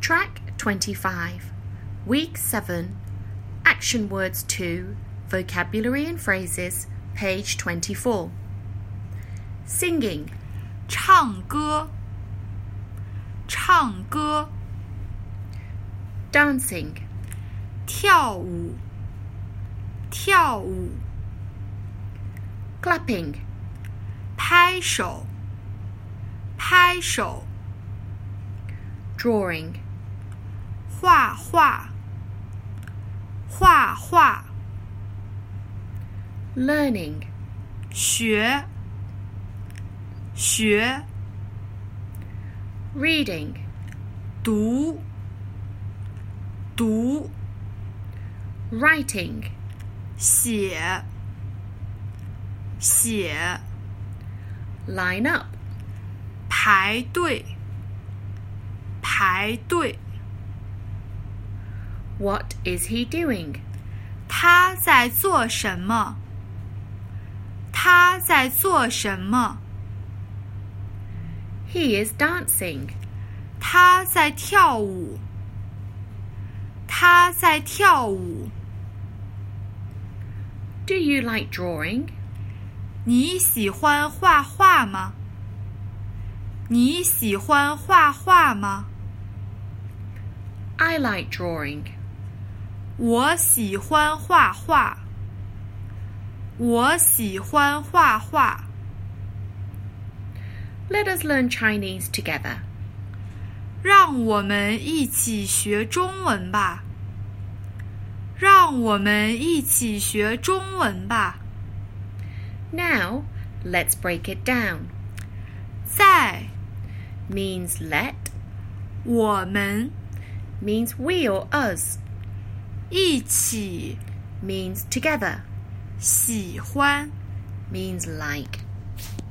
Track 25, Week 7, Action Words 2, Vocabulary and Phrases, page 24. Singing. 唱歌，唱歌。 Dancing. 跳舞，跳舞。 Clapping. 拍手，拍手。 Drawing. 画画，画画。 Learning. 学，学。 Reading. 读，读。 Writing. 写，写。 Line up. 排队，排队。 What is he doing? 他在做什么？他在做什么？ He is dancing. 他在跳舞，他在跳舞。 Do you like drawing? 你喜欢画画吗？你喜欢画画吗？ I like drawing. 我喜欢画画，我喜欢画画。 Let us learn Chinese together. 让我们一起学中文吧。让我们一起学中文吧。 Now, let's break it down. 在 Means let, 我们 means we or us, 一起 means together, 喜欢 means like.